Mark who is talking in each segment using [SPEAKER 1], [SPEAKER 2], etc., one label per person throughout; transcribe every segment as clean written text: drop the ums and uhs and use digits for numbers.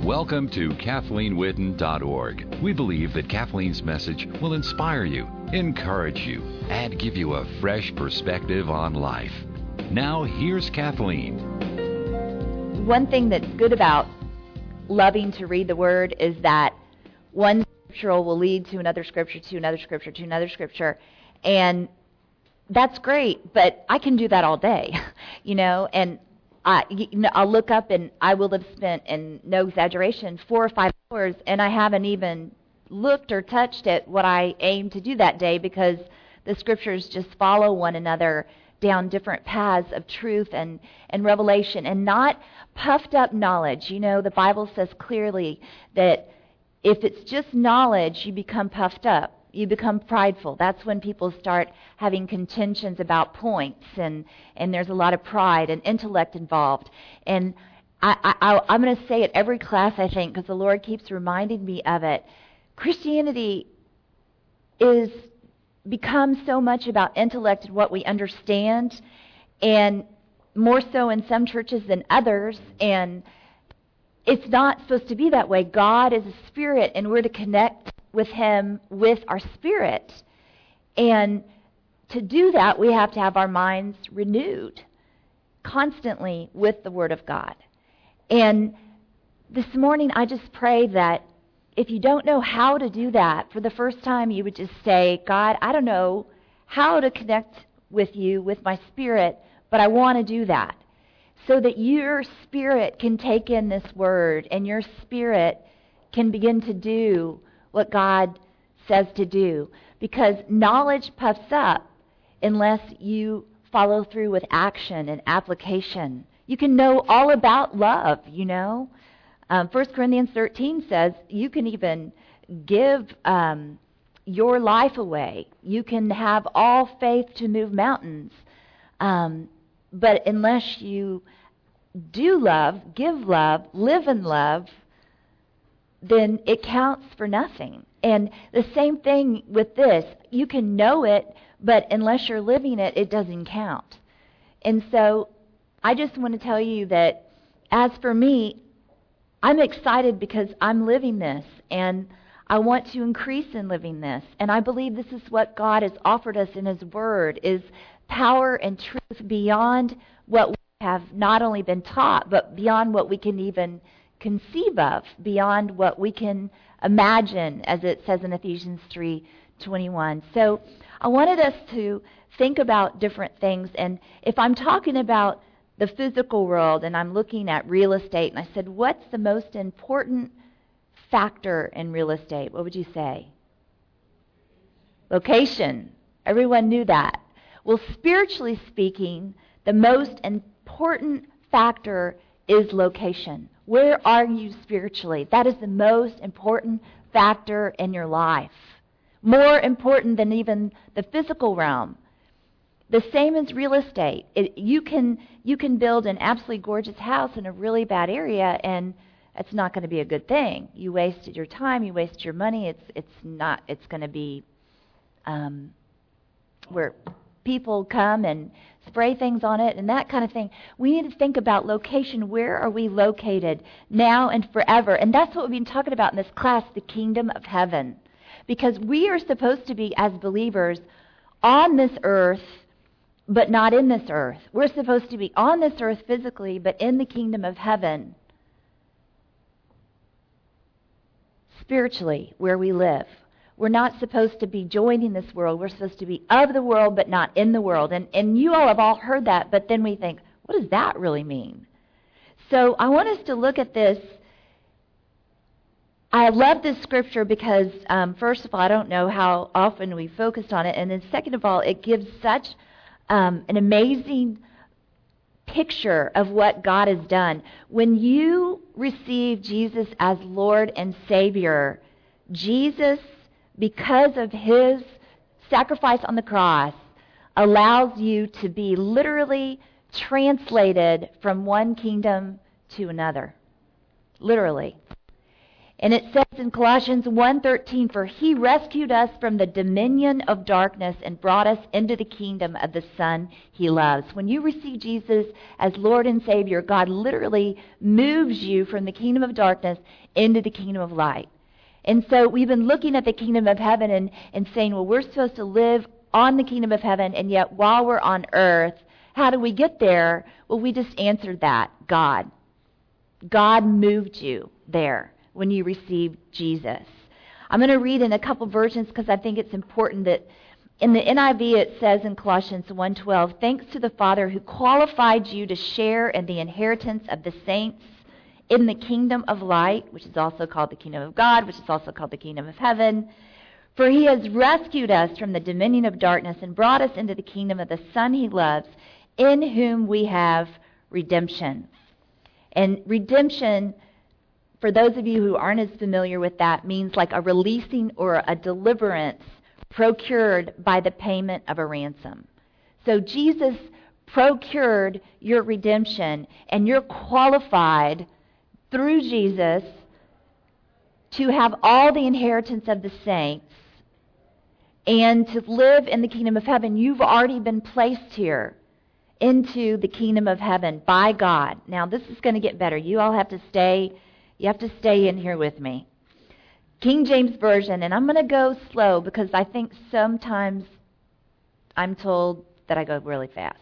[SPEAKER 1] Welcome to KathleenWitten.org. We believe that Kathleen's message will inspire you, encourage you, and give you a fresh perspective on life. Now, here's Kathleen.
[SPEAKER 2] One thing that's good about loving to read the Word is that one scripture will lead to another scripture, to another scripture, to another scripture, and that's great, but I can do that all day, and I'll look up and I will have spent, and no exaggeration, 4 or 5 hours, and I haven't even looked or touched at what I aim to do that day because the scriptures just follow one another down different paths of truth and revelation, and not puffed up knowledge. The Bible says clearly that if it's just knowledge, you become puffed up. You become prideful. That's when people start having contentions about points, and there's a lot of pride and intellect involved. And I'm going to say it every class, I think, because the Lord keeps reminding me of it. Christianity is become so much about intellect and what we understand, and more so in some churches than others, and it's not supposed to be that way. God is a spirit, and we're to connect with Him with our spirit. And to do that, we have to have our minds renewed constantly with the Word of God. And this morning, I just pray that if you don't know how to do that, for the first time, you would just say, God, I don't know how to connect with you, with my spirit, but I want to do that. So that your spirit can take in this Word, and your spirit can begin to do what God says to do. Because knowledge puffs up unless you follow through with action and application. You can know all about love, 1 Corinthians 13 says you can even give your life away. You can have all faith to move mountains. But unless you do love, give love, live in love, then it counts for nothing. And the same thing with this. You can know it, but unless you're living it, it doesn't count. And so I just want to tell you that as for me, I'm excited because I'm living this, and I want to increase in living this. And I believe this is what God has offered us in His Word, is power and truth beyond what we have not only been taught, but beyond what we can even conceive of, beyond what we can imagine, as it says in Ephesians 3:21. So I wanted us to think about different things, and if I'm talking about the physical world and I'm looking at real estate, and I said, what's the most important factor in real estate? What would you say? Location. Everyone knew that. Well, spiritually speaking, the most important factor is location. Where are you spiritually? That is the most important factor in your life. More important than even the physical realm. The same as real estate. You can build an absolutely gorgeous house in a really bad area, and it's not going to be a good thing. You wasted your time. You wasted your money. It's going to be where people come and spray things on it and that kind of thing. We need to think about location. Where are we located now and forever? And that's what we've been talking about in this class, the kingdom of heaven. Because we are supposed to be, as believers, on this earth, but not in this earth. We're supposed to be on this earth physically, but in the kingdom of heaven, spiritually, where we live. We're not supposed to be joining this world. We're supposed to be of the world, but not in the world. And you all have all heard that, but then we think, what does that really mean? So I want us to look at this. I love this scripture because, first of all, I don't know how often we focused on it. And then second of all, it gives such an amazing picture of what God has done. When you receive Jesus as Lord and Savior, Jesus, because of His sacrifice on the cross, allows you to be literally translated from one kingdom to another. Literally. And it says in Colossians 1:13, "For he rescued us from the dominion of darkness and brought us into the kingdom of the Son he loves." When you receive Jesus as Lord and Savior, God literally moves you from the kingdom of darkness into the kingdom of light. And so we've been looking at the kingdom of heaven and saying, well, we're supposed to live on the kingdom of heaven, and yet while we're on earth, how do we get there? Well, we just answered that. God. God moved you there when you received Jesus. I'm going to read in a couple versions because I think it's important that in the NIV it says in Colossians 1:12, "Thanks to the Father who qualified you to share in the inheritance of the saints in the kingdom of light," which is also called the kingdom of God, which is also called the kingdom of heaven. "For he has rescued us from the dominion of darkness and brought us into the kingdom of the Son he loves, in whom we have redemption." And redemption, for those of you who aren't as familiar with that, means like a releasing or a deliverance procured by the payment of a ransom. So Jesus procured your redemption, and you're qualified through Jesus to have all the inheritance of the saints and to live in the kingdom of heaven. You've already been placed here into the kingdom of heaven by God. Now, this is going to get better. You all have to stay in here with me. King James Version, and I'm going to go slow because I think sometimes I'm told that I go really fast.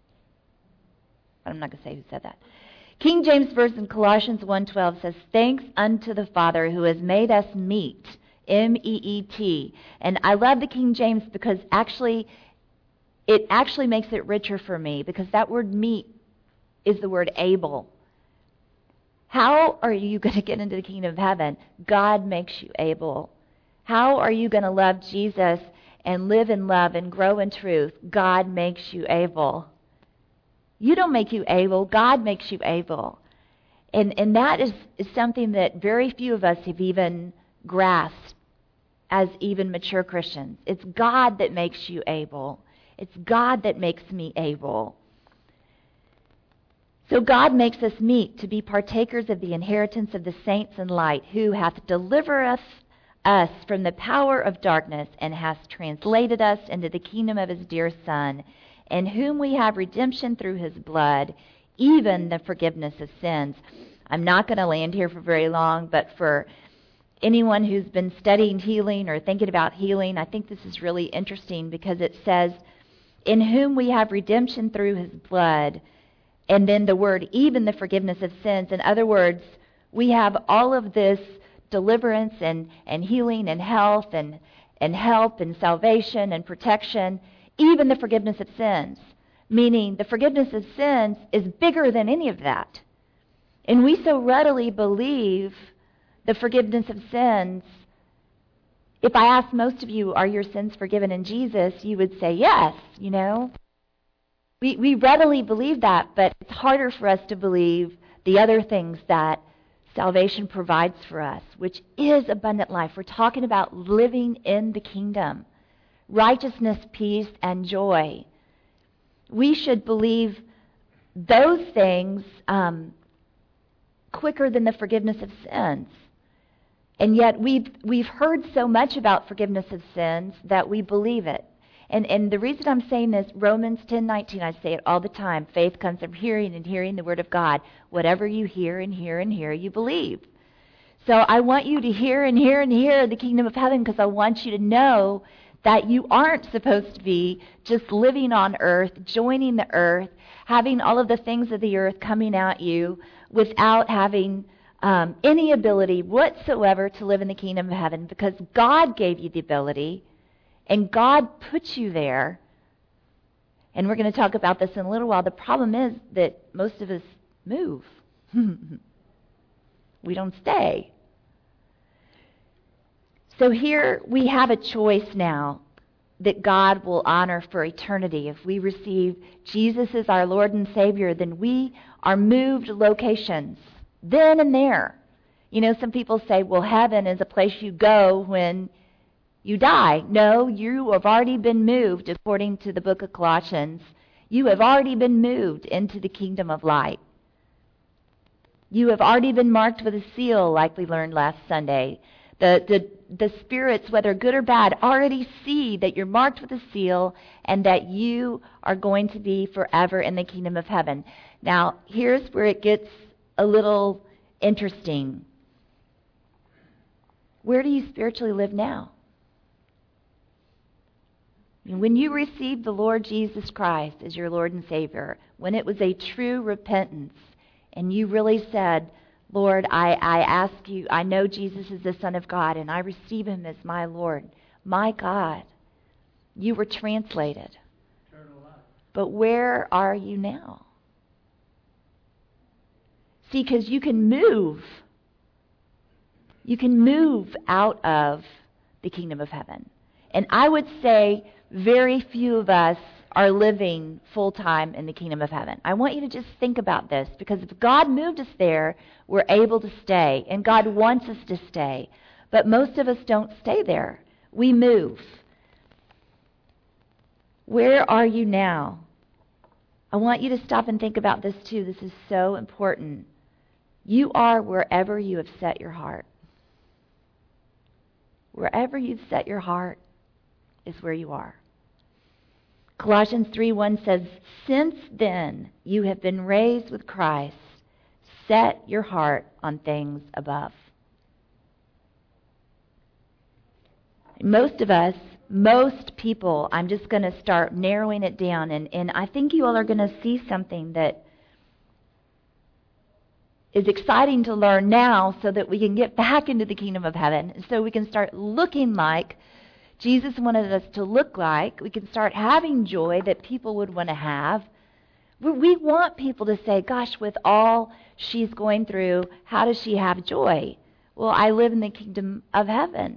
[SPEAKER 2] But I'm not going to say who said that. King James Version, Colossians 1:12 says, "Thanks unto the Father who has made us meet," M-E-E-T. And I love the King James because it actually makes it richer for me, because that word meet is the word able. How are you going to get into the kingdom of heaven? God makes you able. How are you going to love Jesus and live in love and grow in truth? God makes you able. You don't make you able. God makes you able. And that is something that very few of us have even grasped as even mature Christians. It's God that makes you able. It's God that makes me able. So God makes us meet to be partakers of the inheritance of the saints in light, who hath delivered us from the power of darkness and hath translated us into the kingdom of his dear Son, in whom we have redemption through his blood, even the forgiveness of sins. I'm not going to land here for very long, but for anyone who's been studying healing or thinking about healing, I think this is really interesting because it says, "In whom we have redemption through his blood," and then the word, "even the forgiveness of sins." In other words, we have all of this deliverance and healing and health and help and salvation and protection, even the forgiveness of sins. Meaning the forgiveness of sins is bigger than any of that. And we so readily believe the forgiveness of sins. If I asked most of you, are your sins forgiven in Jesus, you would say yes, you know. We readily believe that, but it's harder for us to believe the other things that salvation provides for us, which is abundant life. We're talking about living in the kingdom. Righteousness, peace, and joy. We should believe those things quicker than the forgiveness of sins. And yet we've heard so much about forgiveness of sins that we believe it. And the reason I'm saying this, Romans 10:19, I say it all the time. Faith comes from hearing, and hearing the word of God. Whatever you hear and hear and hear, you believe. So I want you to hear and hear and hear the kingdom of heaven, because I want you to know that you aren't supposed to be just living on earth, joining the earth, having all of the things of the earth coming at you without having any ability whatsoever to live in the kingdom of heaven, because God gave you the ability. And God put you there. And we're going to talk about this in a little while. The problem is that most of us move. We don't stay. So here we have a choice now that God will honor for eternity. If we receive Jesus as our Lord and Savior, then we are moved locations, then and there. You know, some people say, well, heaven is a place you go when you die. No, you have already been moved, according to the book of Colossians. You have already been moved into the kingdom of light. You have already been marked with a seal, like we learned last Sunday. The spirits, whether good or bad, already see that you're marked with a seal and that you are going to be forever in the kingdom of heaven. Now, here's where it gets a little interesting. Where do you spiritually live now? When you received the Lord Jesus Christ as your Lord and Savior, when it was a true repentance, and you really said, Lord, I ask you, I know Jesus is the Son of God, and I receive him as my Lord, my God, you were translated. But where are you now? See, because you can move. You can move out of the kingdom of heaven. And I would say very few of us are living full-time in the kingdom of heaven. I want you to just think about this, because if God moved us there, we're able to stay, and God wants us to stay. But most of us don't stay there. We move. Where are you now? I want you to stop and think about this too. This is so important. You are wherever you have set your heart. Wherever you've set your heart is where you are. Colossians 3:1 says, "Since then you have been raised with Christ. Set your heart on things above." Most of us, most people, I'm just going to start narrowing it down, and I think you all are going to see something that is exciting to learn now so that we can get back into the kingdom of heaven, and so we can start looking like Jesus wanted us to look like. We can start having joy that people would want to have. We want people to say, gosh, with all she's going through, how does she have joy? Well, I live in the kingdom of heaven.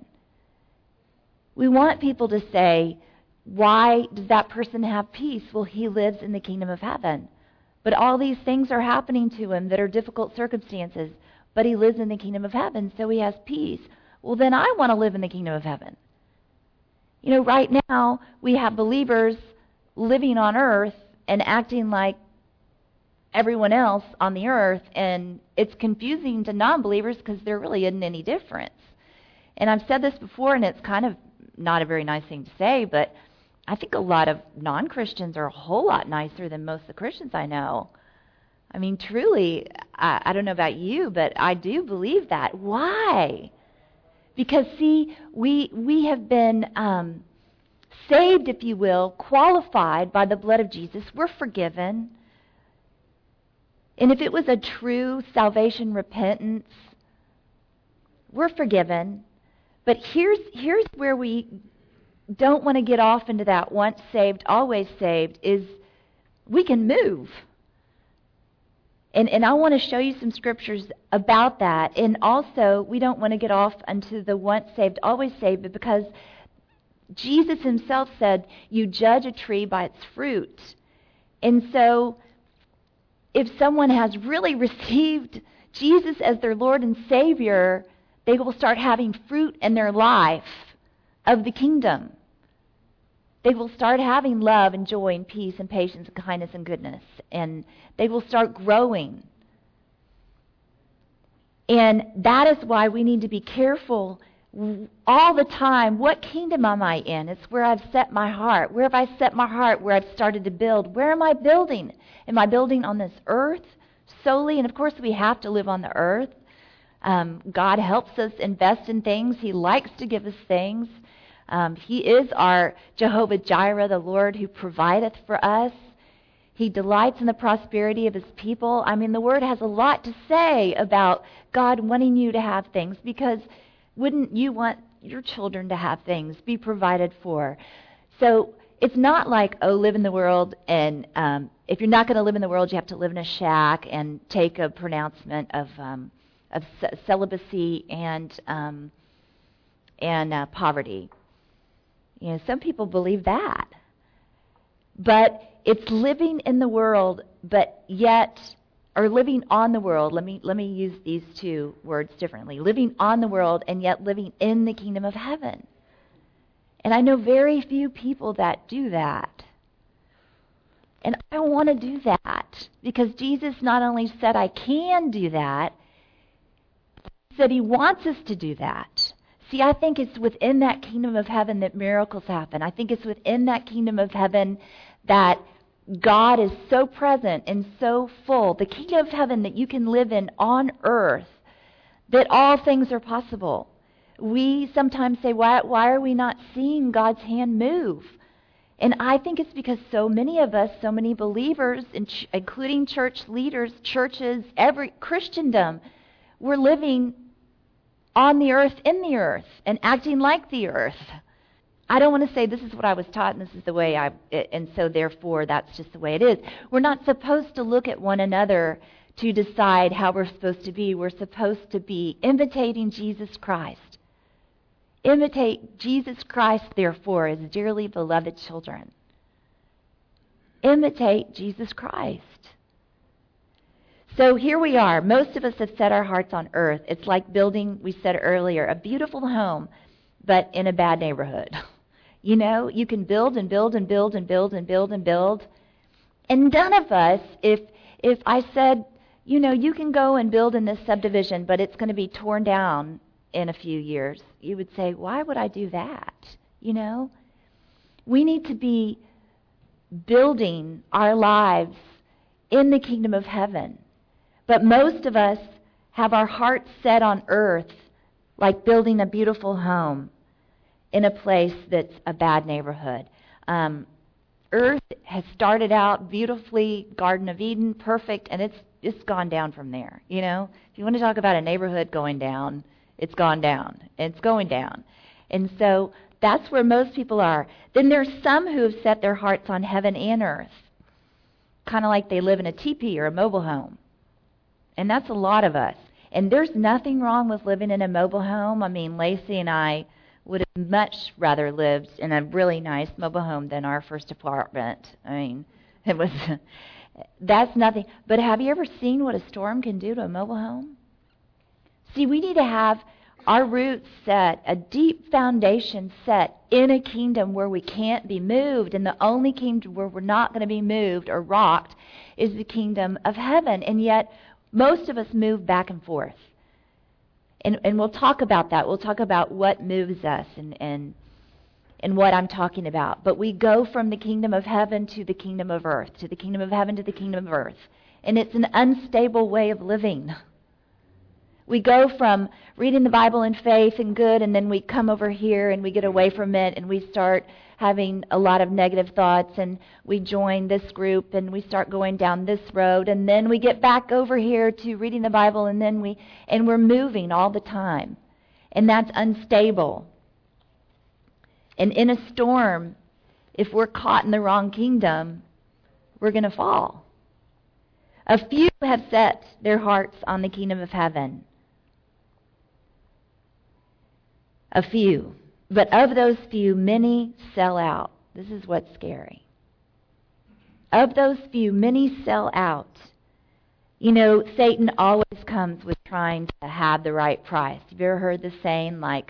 [SPEAKER 2] We want people to say, why does that person have peace? Well, he lives in the kingdom of heaven. But all these things are happening to him that are difficult circumstances, but he lives in the kingdom of heaven, so he has peace. Well, then I want to live in the kingdom of heaven. You know, right now, we have believers living on earth and acting like everyone else on the earth, and it's confusing to non-believers because there really isn't any difference. And I've said this before, and it's kind of not a very nice thing to say, but I think a lot of non-Christians are a whole lot nicer than most of the Christians I know. I mean, truly, I don't know about you, but I do believe that. Why? Because, see, we have been saved, if you will, qualified by the blood of Jesus. We're forgiven. And if it was a true salvation repentance, we're forgiven. But here's where we don't want to get off into that once saved, always saved, is we can move. And I want to show you some scriptures about that. And also, we don't want to get off into the once saved, always saved, because Jesus himself said, you judge a tree by its fruit. And so, if someone has really received Jesus as their Lord and Savior, they will start having fruit in their life of the kingdom. They will start having love and joy and peace and patience and kindness and goodness. And they will start growing. And that is why we need to be careful all the time. What kingdom am I in? It's where I've set my heart. Where have I set my heart? Where I've started to build? Where am I building? Am I building on this earth solely? And of course we have to live on the earth. God helps us invest in things. He likes to give us things. He is our Jehovah Jireh, the Lord who provideth for us. He delights in the prosperity of his people. I mean, the Word has a lot to say about God wanting you to have things, because wouldn't you want your children to have things, be provided for? So it's not like, oh, live in the world, and if you're not going to live in the world, you have to live in a shack and take a pronouncement of celibacy and poverty. You know, some people believe that. But it's living in the world, but yet, or living on the world. Let me use these two words differently. Living on the world and yet living in the kingdom of heaven. And I know very few people that do that. And I want to do that because Jesus not only said I can do that, he said he wants us to do that. See, I think it's within that kingdom of heaven that miracles happen. I think it's within that kingdom of heaven that God is so present and so full. The kingdom of heaven that you can live in on earth, that all things are possible. We sometimes say, why are we not seeing God's hand move? And I think it's because so many of us, so many believers, including church leaders, churches, every Christendom, we're living on the earth, in the earth, and acting like the earth. I don't want to say this is what I was taught and this is the way and so therefore that's just the way it is. We're not supposed to look at one another to decide how we're supposed to be. We're supposed to be imitating Jesus Christ. Imitate Jesus Christ, therefore, as dearly beloved children. Imitate Jesus Christ. So here we are. Most of us have set our hearts on earth. It's like building, we said earlier, a beautiful home, but in a bad neighborhood. You know, you can build and build and build and build and build and build. And none of us, if I said, you know, you can go and build in this subdivision, but it's going to be torn down in a few years, you would say, why would I do that? You know? We need to be building our lives in the kingdom of heaven. But most of us have our hearts set on earth, like building a beautiful home in a place that's a bad neighborhood. Earth has started out beautifully, Garden of Eden, perfect, and it's gone down from there. You know? If you want to talk about a neighborhood going down, it's gone down. It's going down. And so that's where most people are. Then there's some who have set their hearts on heaven and earth, kind of like they live in a teepee or a mobile home. And that's a lot of us. And there's nothing wrong with living in a mobile home. I mean, Lacey and I would have much rather lived in a really nice mobile home than our first apartment. I mean, that's nothing. But have you ever seen what a storm can do to a mobile home? See, we need to have our roots set, a deep foundation set in a kingdom where we can't be moved. And the only kingdom where we're not going to be moved or rocked is the kingdom of heaven. And yet, most of us move back and forth. And we'll talk about that. We'll talk about what moves us and what I'm talking about. But we go from the kingdom of heaven to the kingdom of earth, to the kingdom of heaven to the kingdom of earth. And it's an unstable way of living. We go from reading the Bible in faith and good, and then we come over here and we get away from it, and we start having a lot of negative thoughts, and we join this group, and we start going down this road, and then we get back over here to reading the Bible, and then we're moving all the time. And that's unstable. And in a storm, if we're caught in the wrong kingdom, we're going to fall. A few have set their hearts on the kingdom of heaven. A few. But of those few, many sell out. This is what's scary. Of those few, many sell out. You know, Satan always comes with trying to have the right price. Have you ever heard the saying, like,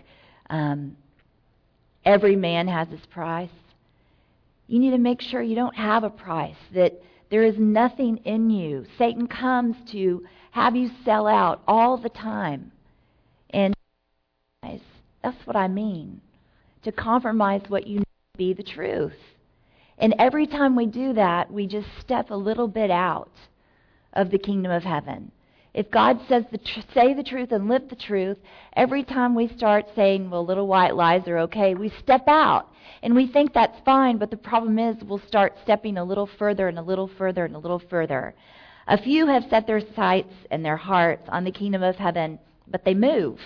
[SPEAKER 2] every man has his price? You need to make sure you don't have a price, that there is nothing in you. Satan comes to have you sell out all the time. And that's what I mean. To compromise what you know to be the truth. And every time we do that, we just step a little bit out of the kingdom of heaven. If God says say the truth and live the truth, every time we start saying, well, little white lies are okay, we step out. And we think that's fine, but the problem is we'll start stepping a little further and a little further and a little further. A few have set their sights and their hearts on the kingdom of heaven, but they move.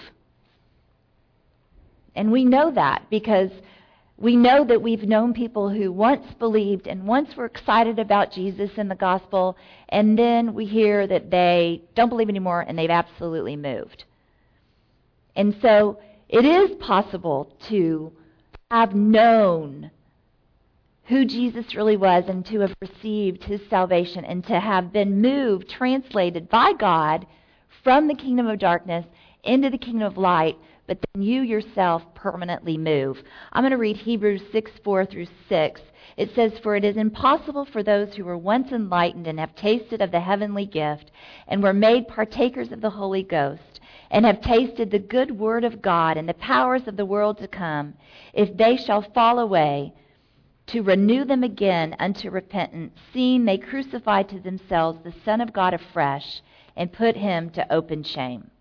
[SPEAKER 2] And we know that because we know that we've known people who once believed and once were excited about Jesus and the gospel, and then we hear that they don't believe anymore and they've absolutely moved. And so it is possible to have known who Jesus really was and to have received his salvation and to have been moved, translated by God from the kingdom of darkness into the kingdom of light, but then you yourself permanently move. I'm going to read Hebrews 6:4-6. It says, "For it is impossible for those who were once enlightened and have tasted of the heavenly gift and were made partakers of the Holy Ghost and have tasted the good word of God and the powers of the world to come, if they shall fall away, to renew them again unto repentance, seeing they crucify to themselves the Son of God afresh and put him to open shame."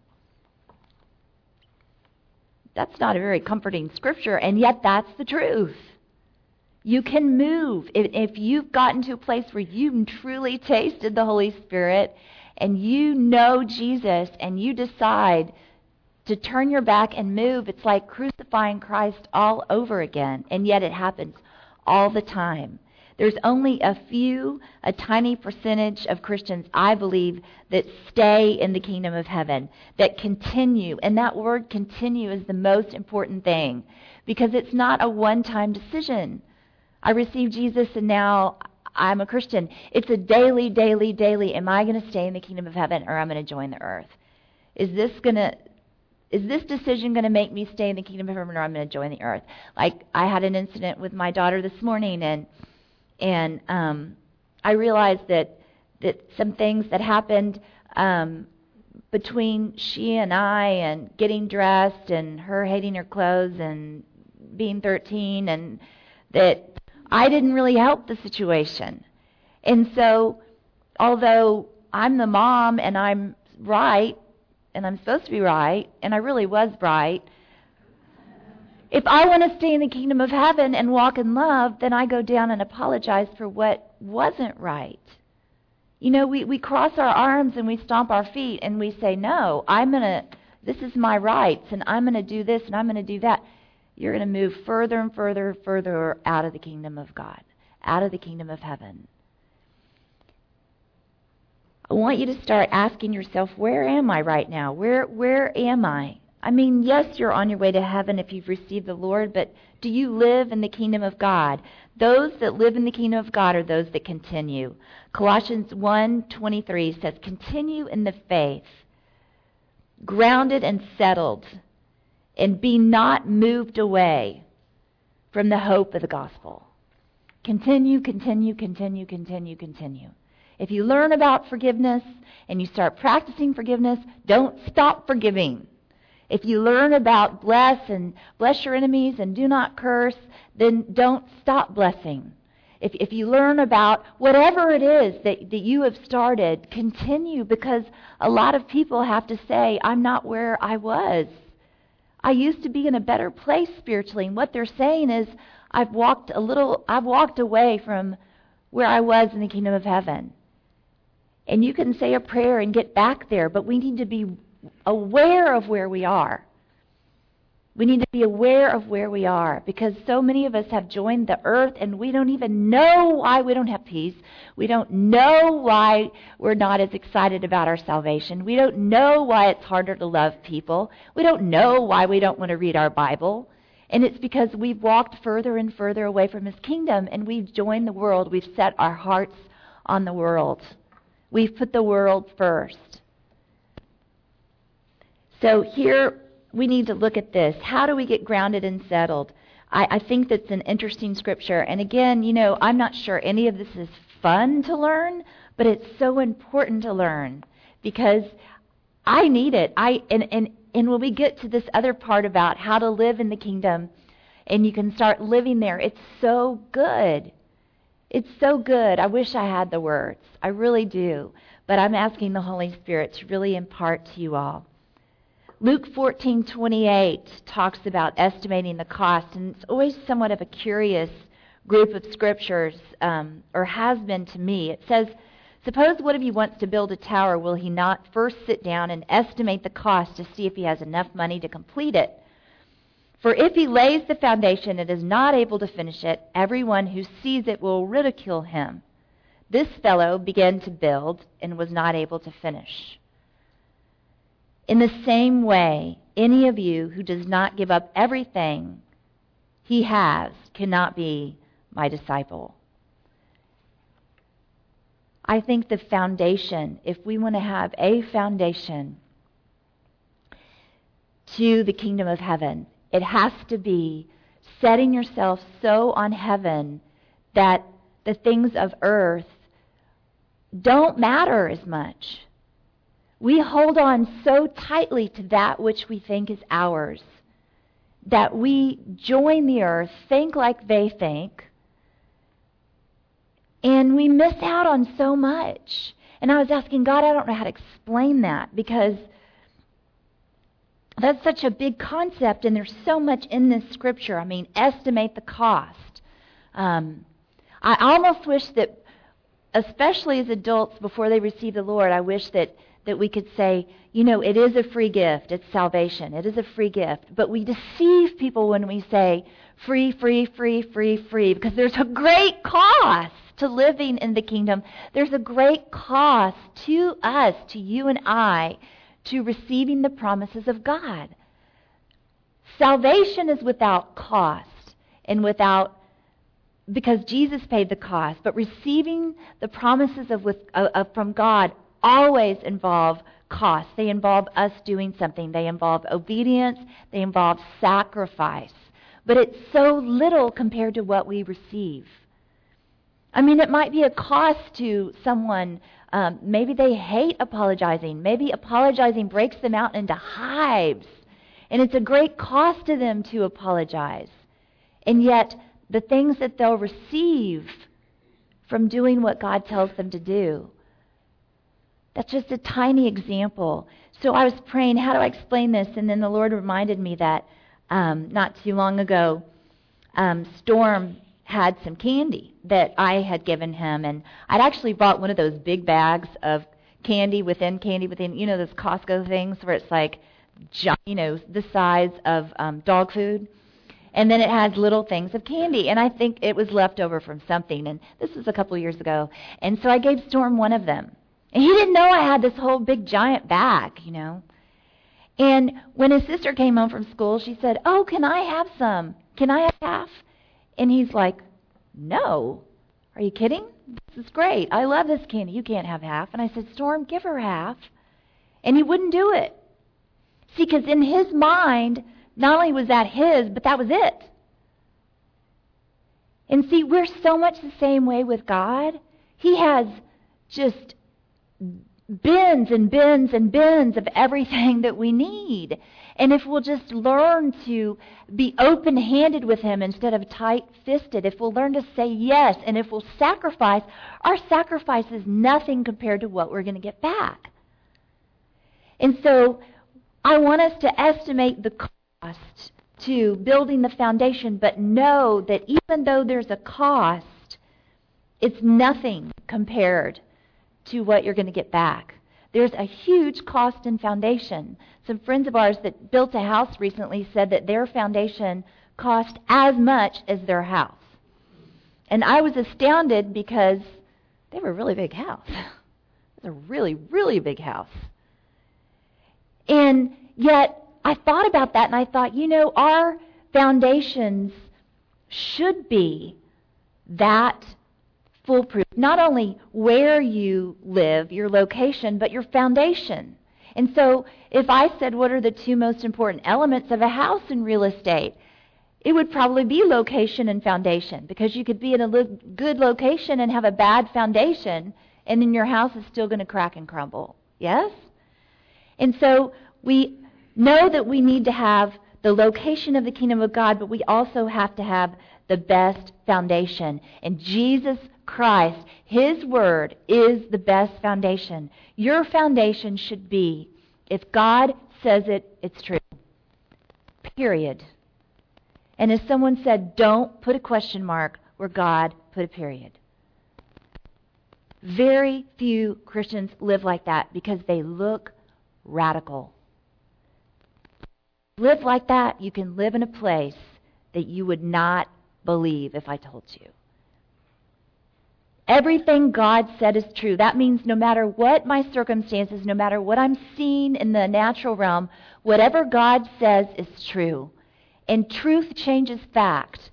[SPEAKER 2] That's not a very comforting scripture, and yet that's the truth. You can move. If you've gotten to a place where you've truly tasted the Holy Spirit and you know Jesus and you decide to turn your back and move, it's like crucifying Christ all over again, and yet it happens all the time. There's only a tiny percentage of Christians, I believe, that stay in the kingdom of heaven, that continue. And that word continue is the most important thing, because it's not a one-time decision. I received Jesus and now I'm a Christian. It's a daily. Am I going to stay in the kingdom of heaven, or I'm going to join the earth? Is this decision going to make me stay in the kingdom of heaven, or I'm going to join the earth? Like, I had an incident with my daughter this morning, and I realized that some things that happened between she and I, and getting dressed and her hating her clothes and being 13, and that I didn't really help the situation. And so, although I'm the mom and I'm right, and I'm supposed to be right, and I really was right, if I want to stay in the kingdom of heaven and walk in love, then I go down and apologize for what wasn't right. You know, we cross our arms and we stomp our feet and we say, no, this is my rights, and I'm going to do this and I'm going to do that. You're going to move further and further out of the kingdom of God, out of the kingdom of heaven. I want you to start asking yourself, where am I right now? Where am I? I mean, yes, you're on your way to heaven if you've received the Lord, but do you live in the kingdom of God? Those that live in the kingdom of God are those that continue. Colossians 1:23 says, "Continue in the faith, grounded and settled, and be not moved away from the hope of the gospel." Continue. If you learn about forgiveness and you start practicing forgiveness, don't stop forgiving. If you learn about bless your enemies and do not curse, then don't stop blessing. If you learn about whatever it is that you have started, continue, because a lot of people have to say, I'm not where I was. I used to be in a better place spiritually. And what they're saying is, I've walked away from where I was in the kingdom of heaven. And you can say a prayer and get back there, but we need to be aware of where we are. We need to be aware of where we are, because so many of us have joined the earth and we don't even know why we don't have peace. We don't know why we're not as excited about our salvation. We don't know why it's harder to love people. We don't know why we don't want to read our Bible. And it's because we've walked further and further away from His kingdom, and we've joined the world. We've set our hearts on the world. We've put the world first. So here we need to look at this. How do we get grounded and settled? I think that's an interesting scripture. And again, I'm not sure any of this is fun to learn, but it's so important to learn, because I need it. And when we get to this other part about how to live in the kingdom, and you can start living there, it's so good. It's so good. I wish I had the words. I really do. But I'm asking the Holy Spirit to really impart to you all. Luke 14:28 talks about estimating the cost, and it's always somewhat of a curious group of scriptures, or has been to me. It says, "Suppose one of you wants to build a tower, will he not first sit down and estimate the cost to see if he has enough money to complete it? For if he lays the foundation and is not able to finish it, everyone who sees it will ridicule him. This fellow began to build and was not able to finish. In the same way, any of you who does not give up everything he has cannot be my disciple." I think the foundation, if we want to have a foundation, to the kingdom of heaven. It has to be setting yourself so on heaven that the things of earth don't matter as much. We hold on so tightly to that which we think is ours that we join the earth, think like they think, and we miss out on so much. And I was asking God, I don't know how to explain that, because that's such a big concept, and there's so much in this scripture. I mean, estimate the cost. I almost wish that, especially as adults, before they receive the Lord, I wish that we could say, it is a free gift. It's salvation. It is a free gift. But we deceive people when we say free, free, free, free, free, because there's a great cost to living in the kingdom. There's a great cost to us, to you and I, to receiving the promises of God. Salvation is without cost and because Jesus paid the cost. But receiving the promises from God always involve cost. They involve us doing something. They involve obedience. They involve sacrifice. But it's so little compared to what we receive. I mean, it might be a cost to someone. Maybe they hate apologizing. Maybe apologizing breaks them out into hives. And it's a great cost to them to apologize. And yet, the things that they'll receive from doing what God tells them to do, that's just a tiny example. So I was praying, how do I explain this? And then the Lord reminded me that not too long ago, Storm had some candy that I had given him. And I'd actually bought one of those big bags of candy within, those Costco things where it's like, the size of dog food. And then it has little things of candy. And I think it was left over from something. And this was a couple of years ago. And so I gave Storm one of them. And he didn't know I had this whole big giant bag, And when his sister came home from school, she said, "Oh, can I have some? Can I have half?" And he's like, "No. Are you kidding? This is great. I love this candy. You can't have half." And I said, "Storm, give her half." And he wouldn't do it. See, because in his mind, not only was that his, but that was it. And see, we're so much the same way with God. He has just bins and bins and bins of everything that we need. And if we'll just learn to be open-handed with Him instead of tight-fisted, if we'll learn to say yes, and if we'll sacrifice, our sacrifice is nothing compared to what we're going to get back. And so I want us to estimate the cost to building the foundation, but know that even though there's a cost, it's nothing compared to what you're going to get back. There's a huge cost in foundation. Some friends of ours that built a house recently said that their foundation cost as much as their house. And I was astounded because they were a really big house. It's a really, really big house. And yet I thought about that and I thought, our foundations should be that foolproof. Not only where you live, your location, but your foundation. And so if I said what are the two most important elements of a house in real estate, it would probably be location and foundation, because you could be in a good location and have a bad foundation, and then your house is still going to crack and crumble. Yes? And so we know that we need to have the location of the kingdom of God, but we also have to have the best foundation. And Jesus Christ, His Word, is the best foundation. Your foundation should be, if God says it, it's true. Period. And as someone said, don't put a question mark where God put a period. Very few Christians live like that because they look radical. Live like that, you can live in a place that you would not believe if I told you. Everything God said is true. That means no matter what my circumstances, no matter what I'm seeing in the natural realm, whatever God says is true. And truth changes fact.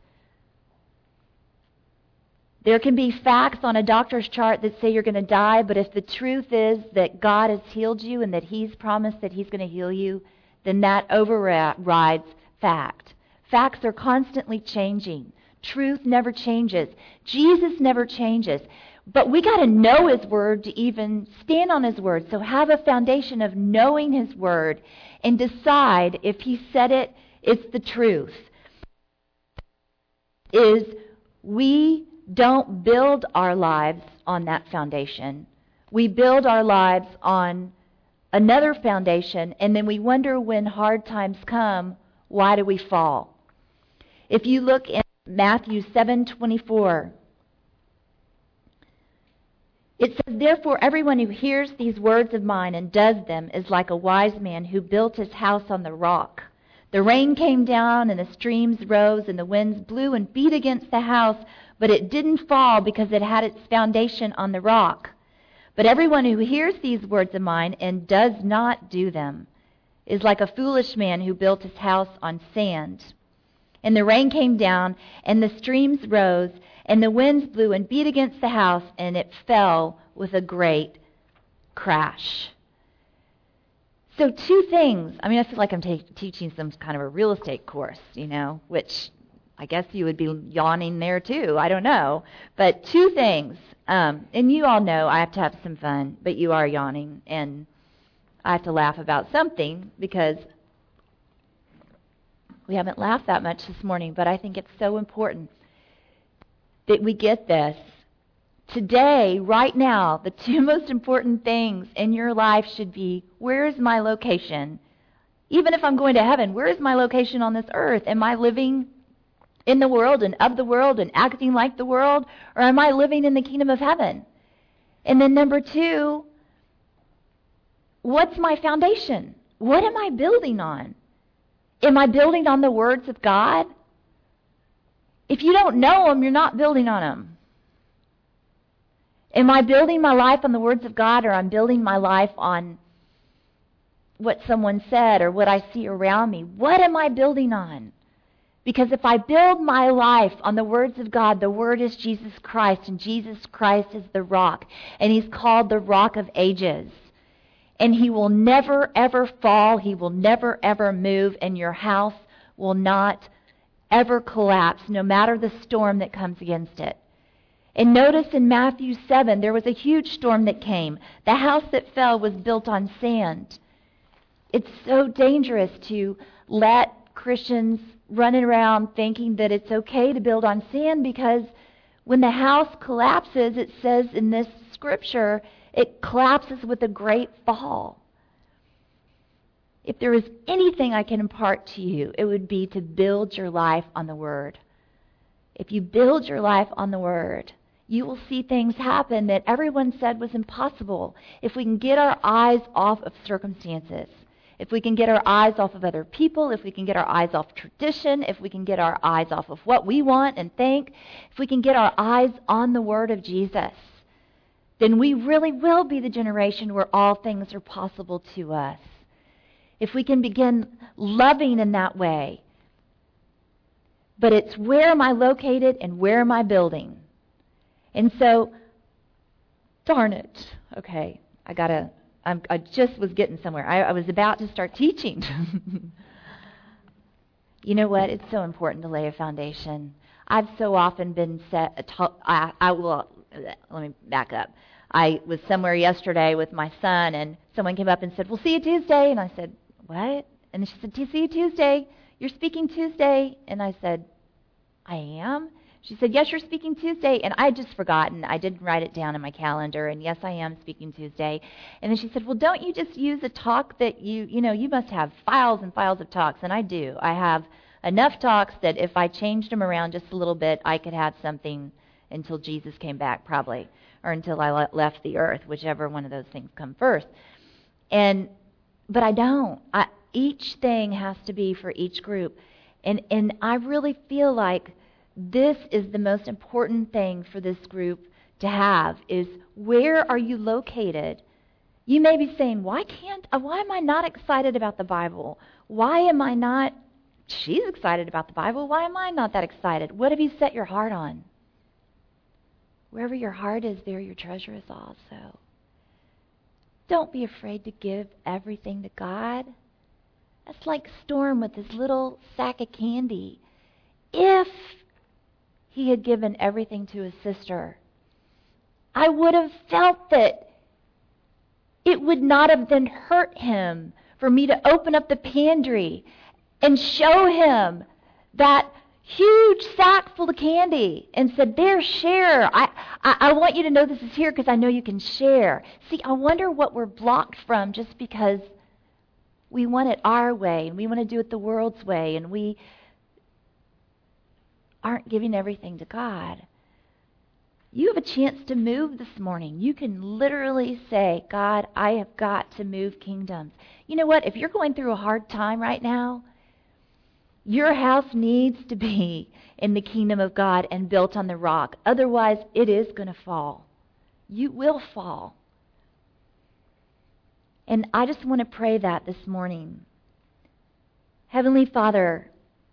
[SPEAKER 2] There can be facts on a doctor's chart that say you're going to die, but if the truth is that God has healed you and that He's promised that He's going to heal you, then that overrides fact. Facts are constantly changing. Truth never changes. Jesus never changes. But we got to know His Word to even stand on His Word. So have a foundation of knowing His Word and decide if He said it, it's the truth. We don't build our lives on that foundation. We build our lives on another foundation, and then we wonder when hard times come, why do we fall? If you look in Matthew 7:24, it says, "Therefore everyone who hears these words of mine and does them is like a wise man who built his house on the rock. The rain came down and the streams rose and the winds blew and beat against the house, but it didn't fall because it had its foundation on the rock. But everyone who hears these words of mine and does not do them is like a foolish man who built his house on sand. And the rain came down, and the streams rose, and the winds blew and beat against the house, and it fell with a great crash." So two things. I mean, I feel like I'm teaching some kind of a real estate course, which I guess you would be yawning there too. I don't know. But two things. And you all know I have to have some fun, but you are yawning, and I have to laugh about something because we haven't laughed that much this morning, but I think it's so important that we get this. Today, right now, the two most important things in your life should be, where is my location? Even if I'm going to heaven, where is my location on this earth? Am I living in the world and of the world and acting like the world, or am I living in the kingdom of heaven? And then number two, what's my foundation? What am I building on? Am I building on the words of God? If you don't know them, you're not building on them. Am I building my life on the words of God, or I'm building my life on what someone said or what I see around me? What am I building on? Because if I build my life on the words of God, the Word is Jesus Christ, and Jesus Christ is the rock, and He's called the Rock of Ages. And He will never, ever fall. He will never, ever move, and your house will not ever collapse, no matter the storm that comes against it. And notice in Matthew 7, there was a huge storm that came. The house that fell was built on sand. It's so dangerous to let Christians running around thinking that it's okay to build on sand, because when the house collapses, it says in this scripture, it collapses with a great fall. If there is anything I can impart to you, it would be to build your life on the Word. If you build your life on the Word, you will see things happen that everyone said was impossible. If we can get our eyes off of circumstances, if we can get our eyes off of other people, if we can get our eyes off tradition, if we can get our eyes off of what we want and think, if we can get our eyes on the Word of Jesus, then we really will be the generation where all things are possible to us. If we can begin loving in that way. But it's, where am I located and where am I building? And so, darn it. Okay, I just was getting somewhere. I was about to start teaching. You know what? It's so important to lay a foundation. I've so often been let me back up. I was somewhere yesterday with my son, and someone came up and said, "We'll see you Tuesday." And I said, "What?" And she said, "See you Tuesday. You're speaking Tuesday." And I said, "I am?" She said, "Yes, you're speaking Tuesday." And I had just forgotten. I didn't write it down in my calendar. And yes, I am speaking Tuesday. And then she said, "Well, don't you just use a talk that you must have files and files of talks." And I do. I have enough talks that if I changed them around just a little bit, I could have something until Jesus came back, probably, or until I left the earth, whichever one of those things come first. But I don't. Each thing has to be for each group. And I really feel like this is the most important thing for this group to have, is where are you located? You may be saying, why am I not excited about the Bible? Why am I not? She's excited about the Bible. Why am I not that excited? What have you set your heart on? Wherever your heart is, there your treasure is also. Don't be afraid to give everything to God. That's like Storm with his little sack of candy. If he had given everything to his sister, I would have felt that it would not have then hurt him for me to open up the pantry and show him that huge sack full of candy and said, there, share. I want you to know this is here because I know you can share. See, I wonder what we're blocked from just because we want it our way and we want to do it the world's way and we aren't giving everything to God. You have a chance to move this morning. You can literally say, God, I have got to move kingdoms. You know what? If you're going through a hard time right now, your house needs to be in the kingdom of God and built on the rock. Otherwise, it is going to fall. You will fall. And I just want to pray that this morning. Heavenly Father,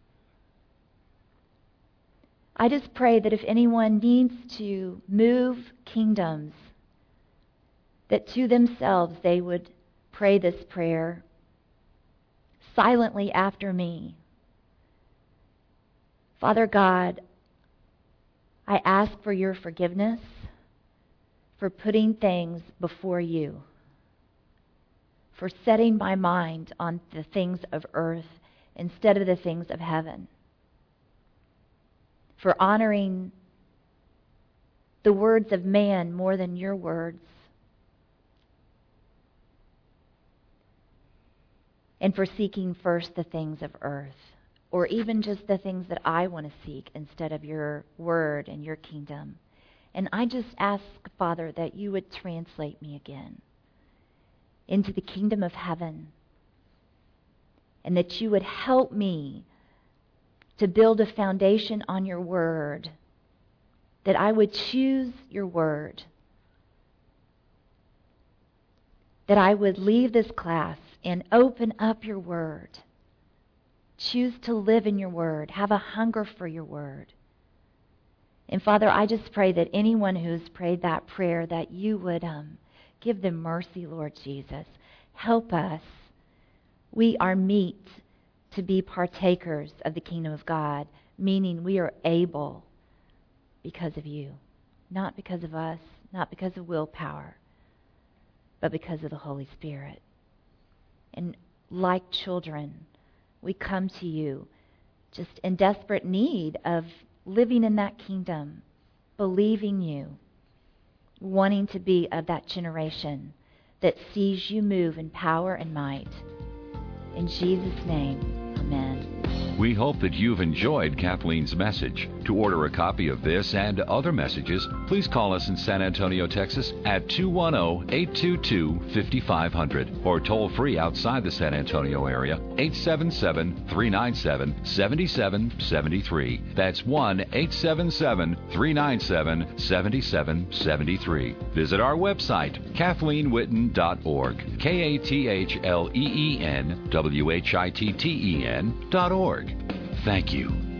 [SPEAKER 2] I just pray that if anyone needs to move kingdoms, that to themselves they would pray this prayer silently after me. Father God, I ask for your forgiveness for putting things before you, for setting my mind on the things of earth instead of the things of heaven, for honoring the words of man more than your words, and for seeking first the things of earth, or even just the things that I want to seek instead of your word and your kingdom. And I just ask, Father, that you would translate me again into the kingdom of heaven, and that you would help me to build a foundation on your word, that I would choose your word, that I would leave this class and open up your word, choose to live in your word, have a hunger for your word. And Father, I just pray that anyone who's prayed that prayer, that you would give them mercy, Lord Jesus. Help us. We are meet to be partakers of the kingdom of God, meaning we are able because of you, not because of us, not because of willpower, but because of the Holy Spirit. And like children, we come to you just in desperate need of living in that kingdom, believing you, wanting to be of that generation that sees you move in power and might. In Jesus' name, amen.
[SPEAKER 1] We hope that you've enjoyed Kathleen's message. To order a copy of this and other messages, please call us in San Antonio, Texas at 210-822-5500 or toll free outside the San Antonio area, 877-397-7773. That's 1-877-397-7773. Visit our website, KathleenWhitten.org, KathleenWhitten.org. Thank you.